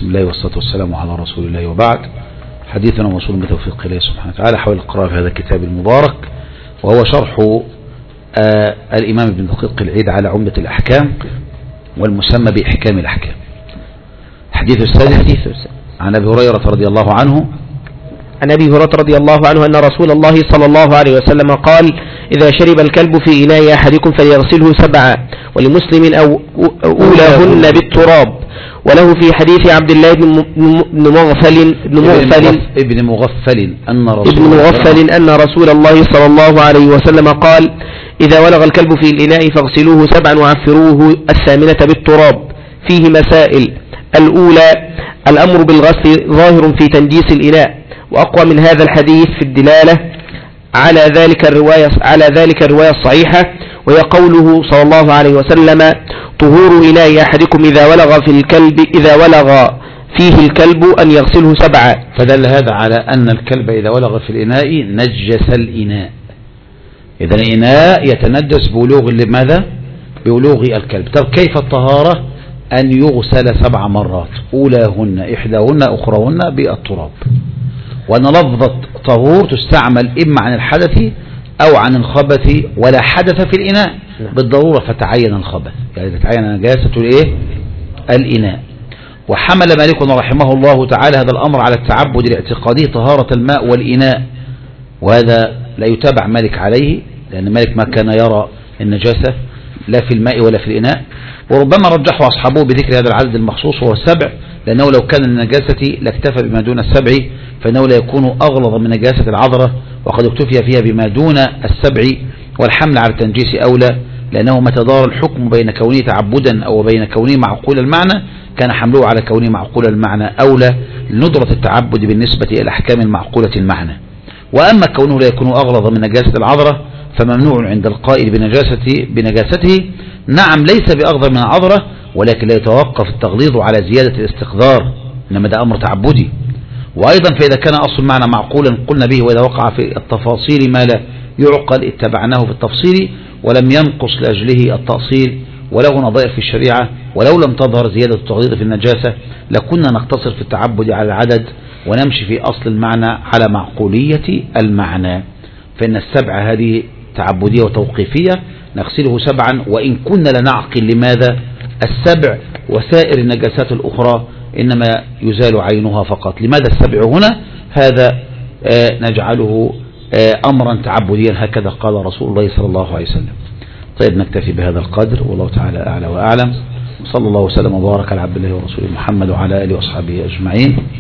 بسم الله والصلاة والسلام على رسول الله، وبعد. حديثنا موصول بتوفيق الله سبحانه وتعالى حول القراءة في هذا الكتاب المبارك، وهو شرح الإمام ابن دقيق العيد على عمدة الأحكام والمسمى بإحكام الأحكام. الحديث السادس عن أبي هريرة رضي الله عنه عن أبي هريرة رضي الله عنه أن رسول الله صلى الله عليه وسلم قال: إذا شرب الكلب في إناء أحدكم فليغسله 7، ولمسلم أولاهن بالتراب. وله في حديث عبد الله بن مغفل أن رسول الله صلى الله عليه وسلم قال: إذا ولغ الكلب في الإناء فاغسلوه 7 وعفروه 8 بالتراب. فيه مسائل. الأولى: الأمر بالغسل ظاهر في تنجيس الإناء، وأقوى من هذا الحديث في الدلالة على ذلك الرواية الصحيحة، وهي قوله صلى الله عليه وسلم: طهور إناء أحدكم إذا ولغ فيه الكلب أن يغسله 7. فدل هذا على أن الكلب إذا ولغ في الإناء نجس الإناء. إذا الإناء يتنجس بولوغ لماذا؟ بولوغ الكلب. طب كيف الطهارة؟ أن يغسل 7 مرات، أولاهن إحداهن أخرهن بالتراب. وأن لفظة طهور تستعمل إما عن الحدث أو عن الخبث، ولا حدث في الإناء بالضرورة فتعين الخبث، يعني تتعين نجاسة الإناء. وحمل مالك رحمه الله تعالى هذا الأمر على التعبد لاعتقاده طهارة الماء والإناء، وهذا لا يتابع مالك عليه، لأن مالك ما كان يرى النجاسة لا في الماء ولا في الإناء. وربما رجحوا أصحابه بذكر هذا العدد المخصوص وهو 7، لأنه لو كان النجاسة لاكتفى بما دون 7، فإنه لا يكون أغلظ من نجاسة العذرة، وقد اكتفي فيها بما دون 7، والحمل على التنجيس أولى، لأنه متى دار الحكم بين كونه تعبدا أو بين كونه معقول المعنى كان حمله على كونه معقول المعنى أولى، لندرة التعبد بالنسبة إلى الأحكام المعقولة المعنى. وأما كونه لا يكون أغلظ من نجاسة العذرة فممنوع عند القائل بنجاسته، نعم ليس بأغلظ من العذرة، ولكن لا يتوقف التغليظ على زيادة الاستقذار، إنما ده أمر تعبدي. وأيضا فإذا كان أصل المعنى معقولا قلنا به، وإذا وقع في التفاصيل ما لا يعقل اتبعناه في التفصيل، ولم ينقص لأجله التأصيل، وله نظائر في الشريعة، ولو لم تظهر زيادة التغليظ في النجاسة لكنا نقتصر في التعبد على العدد، ونمشي في أصل المعنى على معقولية المعنى. فإن 7 هذه تعبدية وتوقيفية، نغسله 7 وإن كنا لنعقل لماذا 7 وسائر النجاسات الأخرى إنما يزال عينها فقط. لماذا 7 هنا؟ هذا نجعله أمرا تعبديا، هكذا قال رسول الله صلى الله عليه وسلم. طيب، نكتفي بهذا القدر، والله تعالى أعلى وأعلم. صلى الله وسلم وبارك على عبد الله ورسوله محمد وعلى آله وأصحابه أجمعين.